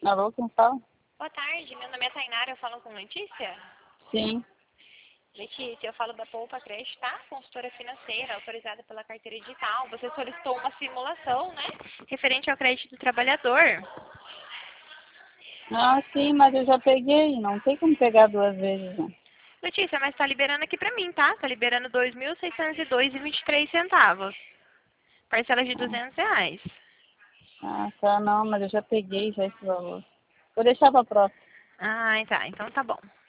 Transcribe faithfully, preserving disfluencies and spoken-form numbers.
Alô, quem fala? Boa tarde, meu nome é Tainara, eu falo com Letícia. Sim. Letícia, eu falo da Poupa Crédito, tá? Consultora financeira, autorizada pela carteira digital. Você solicitou uma simulação, né? Referente ao crédito do trabalhador. Ah, sim, mas eu já peguei. Não tem como pegar duas vezes, né? Letícia, mas tá liberando aqui pra mim, tá? Tá liberando dois mil seiscentos e dois reais e vinte e três centavos. Parcela de duzentos reais. Ah, tá, não, mas eu já peguei já esse valor. Vou deixar pra próxima. Ah, tá. Então tá bom.